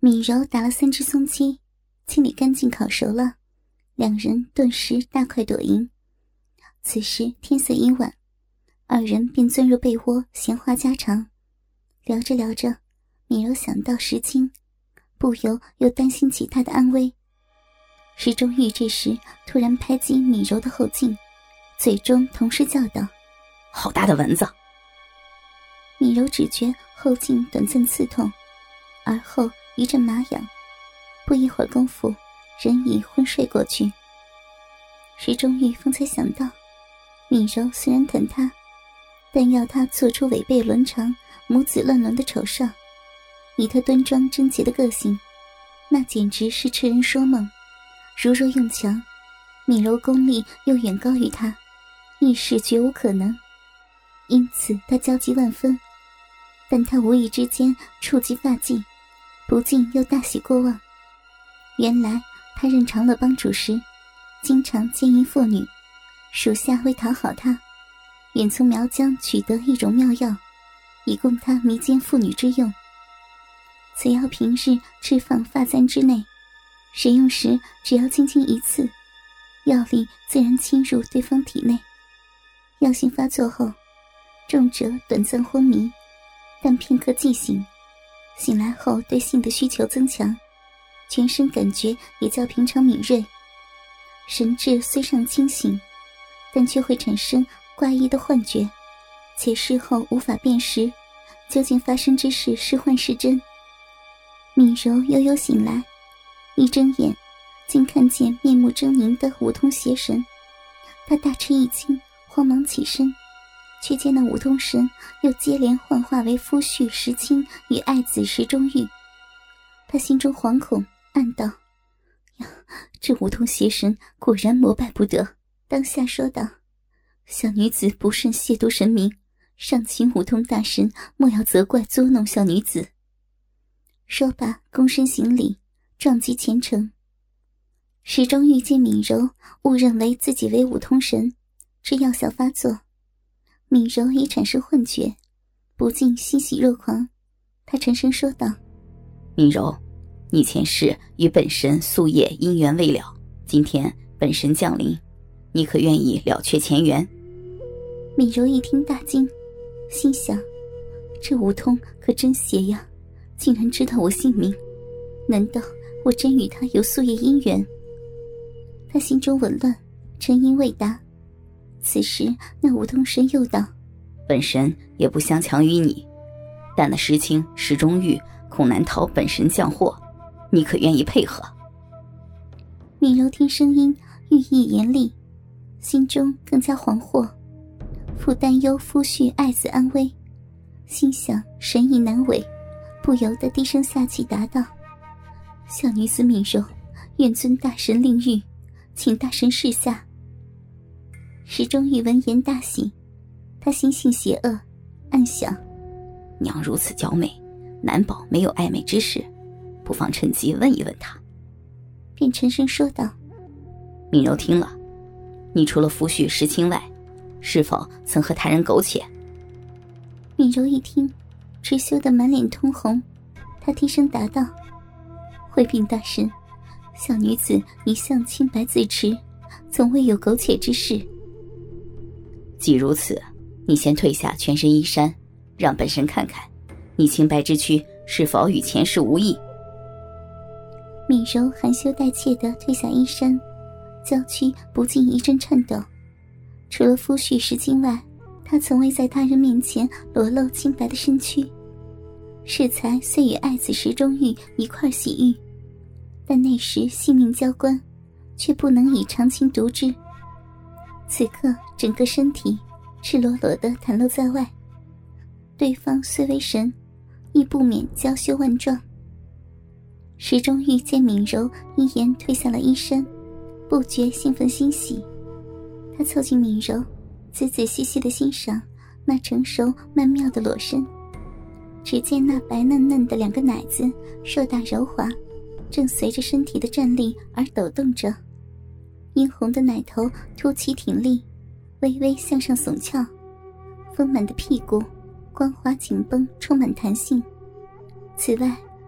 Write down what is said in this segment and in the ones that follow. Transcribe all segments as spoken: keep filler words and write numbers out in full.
米柔打了三只松鸡，清理干净烤熟了，两人顿时大快朵颐。此时天色已晚，二人便钻入被窝闲话家常。聊着聊着，米柔想到石青，不由又担心起他的安危。石中玉这时突然拍击米柔的后颈，嘴中同时叫道： 好大的蚊子！ 米柔只觉后颈短暂刺痛，而后一阵麻痒，不一会儿功夫人已昏睡过去。石中玉方才想到，米柔虽然疼他，但要他做出违背伦常母子乱伦的丑事，以他端庄贞洁的个性，那简直是痴人说梦。如若用强，米柔功力又远高于他，亦是绝无可能。因此他焦急万分，但他无意之间触及发髻，不禁又大喜过望。原来他任长乐帮主时，经常奸淫妇女，属下为讨好他，远从苗疆取得一种妙药，以供他迷奸妇女之用。此药平日置放发簪之内，使用时只要轻轻一刺，药力自然侵入对方体内。药性发作后，重者短暂昏迷，但片刻即醒，醒来后对性的需求增强，全身感觉也较平常敏锐，神志虽尚清醒，但却会产生怪异的幻觉，且事后无法辨识究竟发生之事是幻是真。米柔悠悠醒来，一睁眼竟看见面目狰狞的五通邪神，他大吃一惊，慌忙起身，却见那五通神又接连幻化为夫婿石青与爱子石中玉。他心中惶恐，暗道：呀，这五通邪神果然膜拜不得。当下说道：小女子不慎亵渎神明，尚请五通大神莫要责怪捉弄小女子。说罢躬身行礼，撞击虔诚。石中玉见敏柔误认为自己为五通神，这药效发作，敏柔已产生幻觉，不禁欣喜若狂。他沉声说道： 敏柔，你前世与本神夙夜姻缘未了，今天本神降临，你可愿意了却前缘？ 敏柔一听大惊，心想：这五通可真邪呀，竟然知道我姓名，难道我真与他有夙夜姻缘？他心中紊乱，沉吟未答。此时那五通神又道： 本神也不相强于你，但那石青石中玉恐难逃本神降祸，你可愿意配合？ 敏柔听声音寓意严厉，心中更加惶惑，复担忧夫婿爱子安危，心想神意难违，不由得低声下气答道：小女子敏柔，愿遵大神令谕，请大神示下。石中玉闻言大喜，他心性邪恶，暗想： 娘如此娇媚，难保没有暧昧之事，不妨趁机问一问她。 便沉声说道： 敏柔听了，你除了夫婿石青外，是否曾和他人苟且？ 敏柔一听，只羞得满脸通红，她低声答道：回禀大神，小女子一向清白自持，从未有苟且之事。 既如此，你先褪下全身衣衫，让本神看看你清白之躯是否与前世无异。 敏柔含羞带怯地褪下衣衫，娇躯不禁一阵颤抖。除了夫婿石青外，她从未在他人面前裸露清白的身躯。适才虽与爱子石中玉一块洗浴，但那时性命交关，却不能以长情独之。此刻整个身体赤裸裸地袒露在外，对方虽为神，亦不免娇羞万状。石中玉见敏柔一言褪下了衣衫，不觉兴奋欣喜。他凑近敏柔，仔仔细细地欣赏那成熟曼妙的裸身。只见那白嫩嫩的两个奶子硕大柔滑，正随着身体的站立而抖动着。殷红的奶头凸起挺立，微微向上耸翘，丰满的屁股光滑紧绷，充满弹性。此外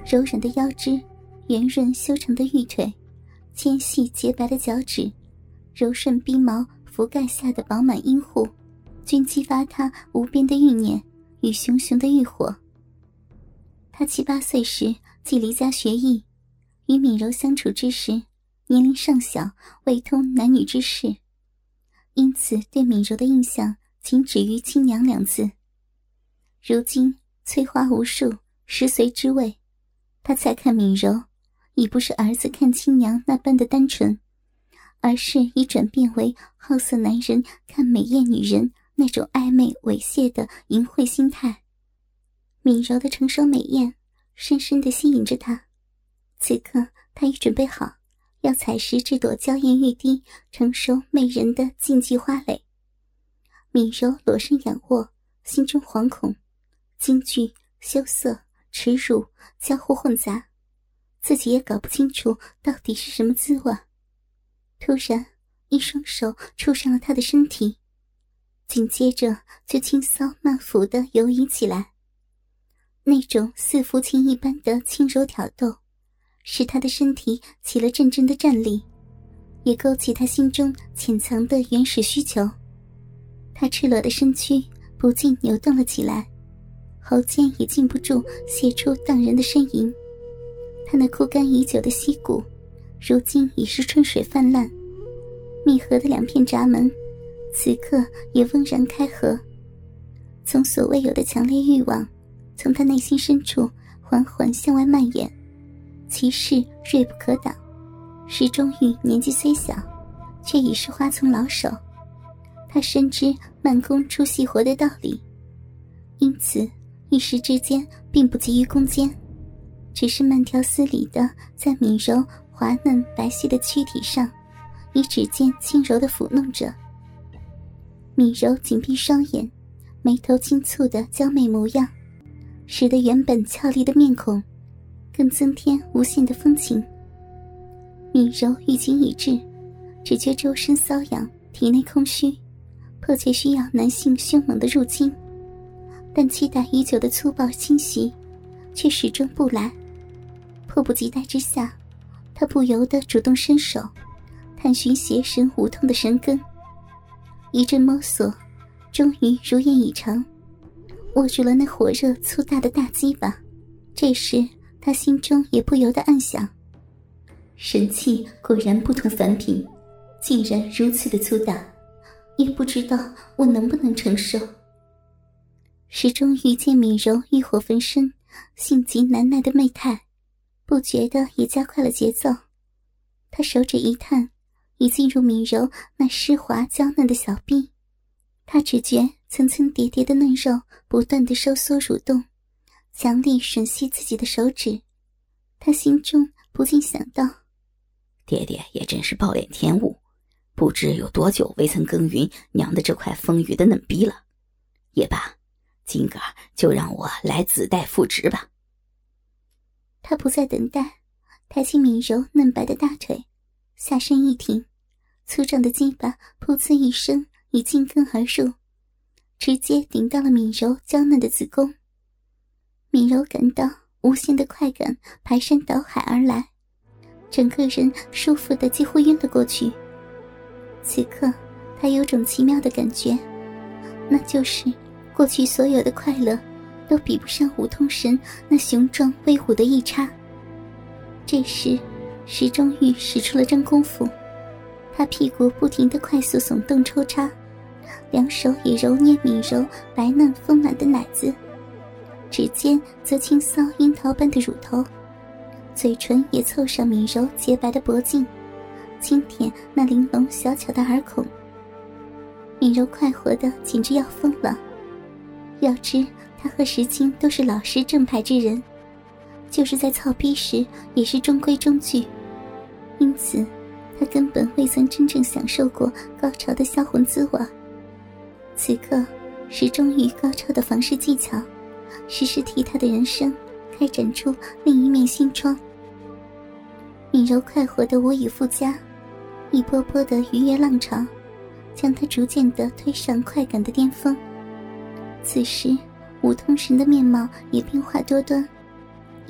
柔软的腰肢，圆润修长的玉腿，纤细洁白的脚趾，柔顺逼毛覆盖下的饱满阴户，均激发他无边的欲念与熊熊的欲火。他七八岁时即离家学艺，与敏柔相处之时，年龄尚小，未通男女之事，因此对敏柔的印象仅止于亲娘两字。如今翠花无数，十随之位，他再看敏柔，已不是儿子看亲娘那般的单纯，而是已转变为好色男人看美艳女人那种暧昧猥亵的淫秽心态。敏柔的成熟美艳深深地吸引着他，此刻他已准备好要采食这朵娇艳欲滴、成熟媚人的禁忌花蕾。敏柔裸身仰卧，心中惶恐，惊惧、羞涩、耻辱交互混杂，自己也搞不清楚到底是什么滋味。突然一双手触上了他的身体，紧接着就轻骚慢抚地游移起来。那种似抚琴一般的轻柔挑逗，使他的身体起了阵阵的战栗，也勾起他心中潜藏的原始需求。他赤裸的身躯不禁扭动了起来，喉间也禁不住泄出荡人的呻吟。他那枯干已久的溪谷，如今已是春水泛滥，密合的两片闸门，此刻也嗡然开合。从所未有的强烈欲望，从他内心深处缓缓向外蔓延，其势锐不可挡。石中玉年纪虽小，却已是花丛老手，他深知慢工出细活的道理，因此一时之间并不急于攻坚，只是慢条斯理地在敏柔滑嫩白皙的躯体上，以指尖轻柔地抚弄着。敏柔紧闭双眼，眉头轻蹙的娇媚模样，使得原本俏丽的面孔更增添无限的风情。敏柔欲擒已至，只觉周身瘙痒，体内空虚，迫切需要男性凶猛的入侵，但期待已久的粗暴侵袭却始终不来。迫不及待之下，他不由得主动伸手探寻邪神无痛的神根，一阵摸索，终于如愿以偿，握住了那火热粗大的大鸡巴。这时他心中也不由得暗想，神器果然不同凡品，竟然如此的粗大，也不知道我能不能承受。石中遇见敏柔欲火焚身、性急难耐的媚态，不觉得也加快了节奏。他手指一探，已进入敏柔那湿滑娇嫩的小臂，他只觉层层叠叠的嫩肉不断地收缩蠕动，强力吮吸自己的手指。他心中不禁想到， 爹爹也真是暴殄天物，不知有多久未曾耕耘娘的这块丰腴的嫩逼了。也罢，今个就让我来子代父职吧。 他不再等待，抬起敏柔嫩白的大腿，下身一挺，粗壮的鸡巴噗呲一声已进根而入，直接顶到了敏柔娇嫩的子宫。敏柔感到无限的快感排山倒海而来，整个人舒服的几乎晕了过去。此刻他有种奇妙的感觉，那就是过去所有的快乐都比不上五通神那雄壮威武的一叉。这时石中玉使出了真功夫，他屁股不停地快速耸动抽插，两手也揉捏敏柔白嫩丰满的奶子，指尖则轻搔樱桃般的乳头，嘴唇也凑上敏柔洁白的脖颈，轻舔那玲珑小巧的耳孔。敏柔快活的简直要疯了。要知他和石青都是老实正派之人，就是在操逼时也是中规中矩，因此他根本未曾真正享受过高潮的销魂滋味。此刻石中玉高超的房事技巧，时时替他的人生开展出另一面新窗。敏柔快活的无以复加，一波波的愉悦浪潮将他逐渐地推上快感的巅峰。此时五通神的面貌也变化多端，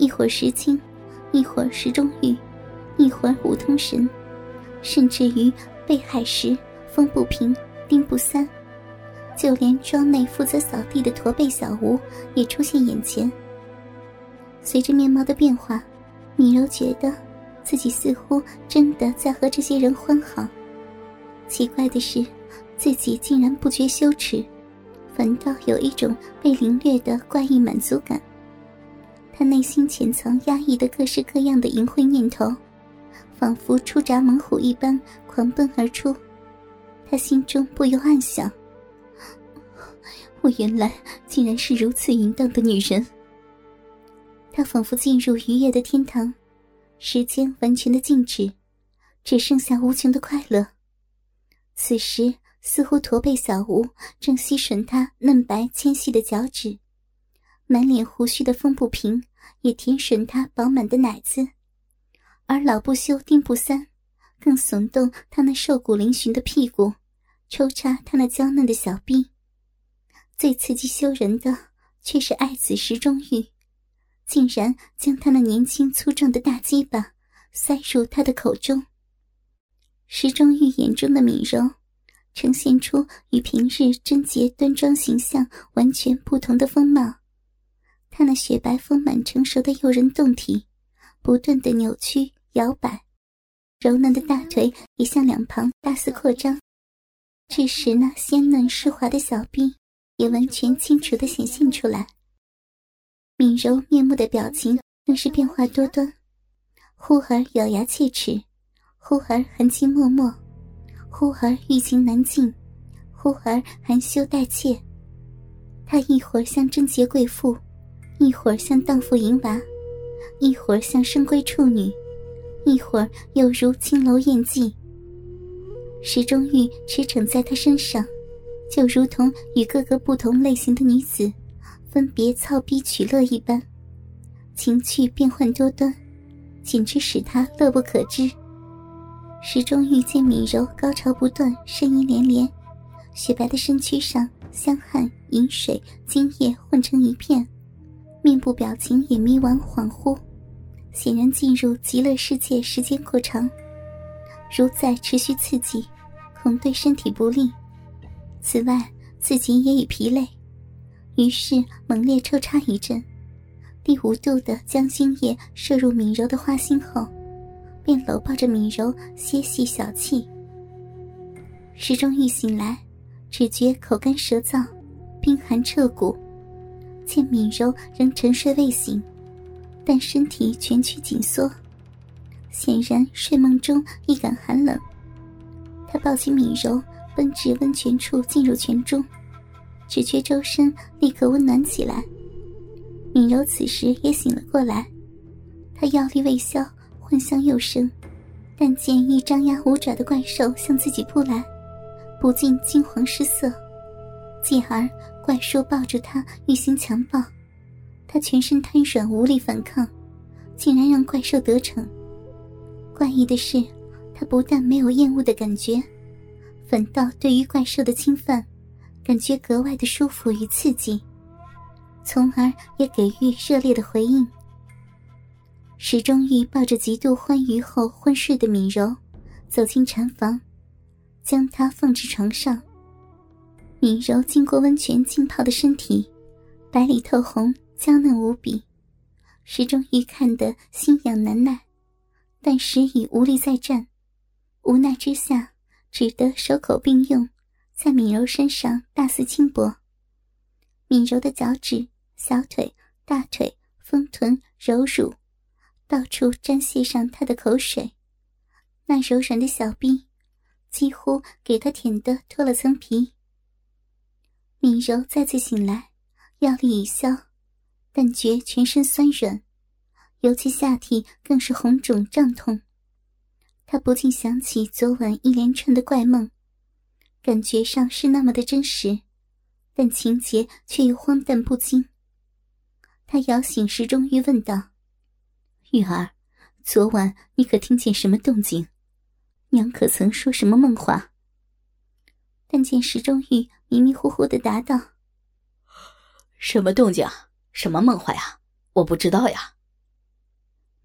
一会儿石青，一会儿石中玉，一会儿五通神，甚至于贝海石、风不平、丁不三，就连庄内负责扫地的驼背小吴也出现眼前。随着面貌的变化，米柔觉得自己似乎真的在和这些人欢好。奇怪的是，自己竟然不觉羞耻，反倒有一种被凌虐的怪异满足感。他内心潜藏压抑的各式各样的淫秽念头，仿佛出闸猛虎一般狂奔而出。他心中不由暗想，我原来竟然是如此淫荡的女人。他仿佛进入愉悦的天堂，时间完全的静止，只剩下无穷的快乐。此时似乎驼背小吴正吸吮他嫩白纤细的脚趾，满脸胡须的风不平也舔吮他饱满的奶子，而老不休丁不三更耸动他那瘦骨嶙峋的屁股，抽插他那娇嫩的小臂。最刺激羞人的却是爱子石中玉，竟然将他那年轻粗壮的大鸡巴塞入他的口中。石中玉眼中的米柔呈现出与平日贞洁端庄形象完全不同的风貌，她那雪白丰满成熟的诱人胴体不断地扭曲摇摆，柔嫩的大腿也向两旁大肆扩张，致使那鲜嫩湿滑的小臂也完全清楚地显现出来。米柔面目的表情更是变化多端，忽而咬牙切齿，忽而含情脉脉，忽而欲情难尽，忽而含羞带怯。她一会儿像贞洁贵妇，一会儿像荡妇淫娃，一会儿像深闺处女，一会儿又如青楼艳妓。石中玉驰骋在她身上，就如同与各个不同类型的女子分别操逼取乐一般，情趣变幻多端，简直使他乐不可支。石中玉见米柔高潮不断，呻吟连连，雪白的身躯上香汗、饮水、精液混成一片，面部表情也迷惘恍惚，显然进入极乐世界时间过长，如再持续刺激，恐对身体不利。此外，自己也已疲累，于是猛烈抽插一阵，第五度的将精液射入米柔的花心后，便搂抱着米柔歇息小憩。石中玉醒来，只觉口干舌燥，冰寒彻骨，见米柔仍沉睡未醒，但身体蜷曲紧缩，显然睡梦中一感寒冷。他抱起米柔奔至温泉处进入泉中，只觉周身立刻温暖起来。米柔此时也醒了过来，她药力未消，魂香又生，但见一张牙舞爪的怪兽向自己扑来，不禁惊惶失色。继而怪兽抱住她欲行强暴，她全身瘫软无力反抗，竟然让怪兽得逞。怪异的是，她不但没有厌恶的感觉，反倒对于怪兽的侵犯感觉格外的舒服与刺激，从而也给予热烈的回应。石中玉抱着极度欢愉后昏睡的米柔走进禅房，将她放至床上。米柔经过温泉浸泡的身体白里透红，娇嫩无比，石中玉看得心痒难耐，但时已无力再战，无奈之下只得手口并用，在米柔身上大肆轻薄。米柔的脚趾、小腿、大腿、丰臀、柔乳到处沾泻上她的口水，那柔软的小臂几乎给她舔得脱了层皮。米柔再次醒来，药力已消，但觉全身酸软，尤其下体更是红肿胀痛。她不禁想起昨晚一连串的怪梦，感觉上是那么的真实，但情节却又荒诞不经。她摇醒石中玉问道：玉儿，昨晚你可听见什么动静？娘可曾说什么梦话？但见石中玉迷迷糊糊地答道： 什么动静？什么梦话呀？我不知道呀。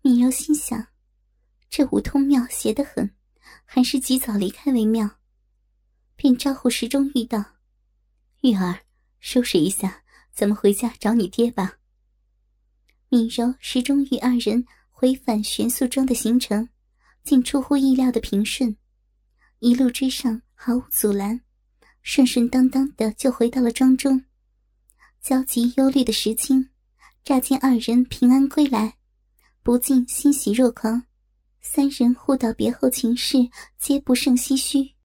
米柔心想，这五通庙邪得很，还是及早离开为妙，便招呼石中玉道：玉儿，收拾一下，咱们回家找你爹吧。米柔、石中玉二人回返玄素庄的行程竟出乎意料的平顺，一路之上毫无阻拦，顺顺当当的就回到了庄中。焦急忧虑的石青乍见二人平安归来，不禁欣喜若狂，三人互道别后情事皆不胜唏嘘。